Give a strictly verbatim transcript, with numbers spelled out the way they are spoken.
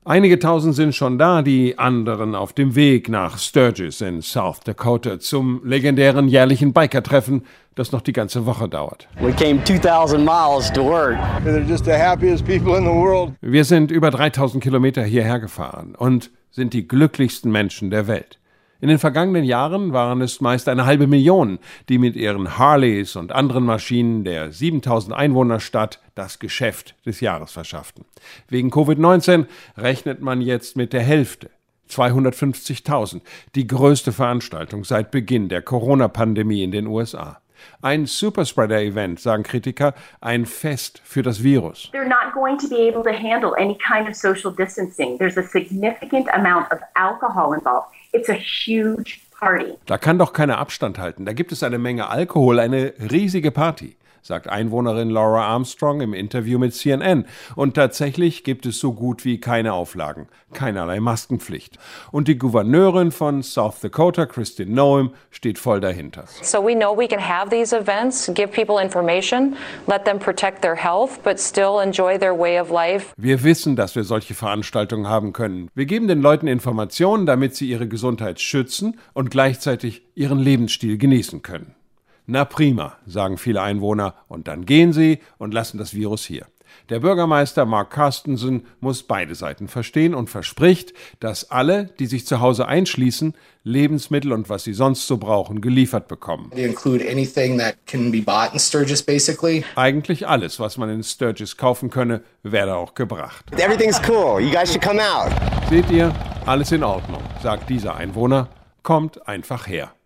Einige Tausend sind schon da, die anderen auf dem Weg nach Sturgis in South Dakota zum legendären jährlichen Biker-Treffen, das noch die ganze Woche dauert. We came two thousand miles to work. They're just the happiest people in the world. Wir sind über dreitausend Kilometer hierher gefahren und sind die glücklichsten Menschen der Welt. In den vergangenen Jahren waren es meist eine halbe Million, die mit ihren Harleys und anderen Maschinen der siebentausend Einwohnerstadt das Geschäft des Jahres verschafften. Wegen Covid neunzehn rechnet man jetzt mit der Hälfte, zweihundertfünfzigtausend, die größte Veranstaltung seit Beginn der Corona-Pandemie in den U S A. Ein Superspreader-Event, sagen Kritiker, ein Fest für das Virus. They're not going to be able to handle any kind of social distancing. There's a significant amount of alcohol involved. It's a huge party. Da kann doch keiner Abstand halten. Da gibt es eine Menge Alkohol, eine riesige Party, sagt Einwohnerin Laura Armstrong im Interview mit C N N. Und tatsächlich gibt es so gut wie keine Auflagen, keinerlei Maskenpflicht. Und die Gouverneurin von South Dakota, Kristi Noem, steht voll dahinter. So we know we can have these events, give people information, let them protect their health, but still enjoy their way of life. Wir wissen, dass wir solche Veranstaltungen haben können. Wir geben den Leuten Informationen, damit sie ihre Gesundheit schützen und gleichzeitig ihren Lebensstil genießen können. Na prima, sagen viele Einwohner, und dann gehen sie und lassen das Virus hier. Der Bürgermeister Mark Carstensen muss beide Seiten verstehen und verspricht, dass alle, die sich zu Hause einschließen, Lebensmittel und was sie sonst so brauchen, geliefert bekommen. They include anything that can be bought in Sturgis, basically. Eigentlich alles, was man in Sturgis kaufen könne, werde auch gebracht. Everything's cool. You guys should come out. Seht ihr, alles in Ordnung, sagt dieser Einwohner, kommt einfach her.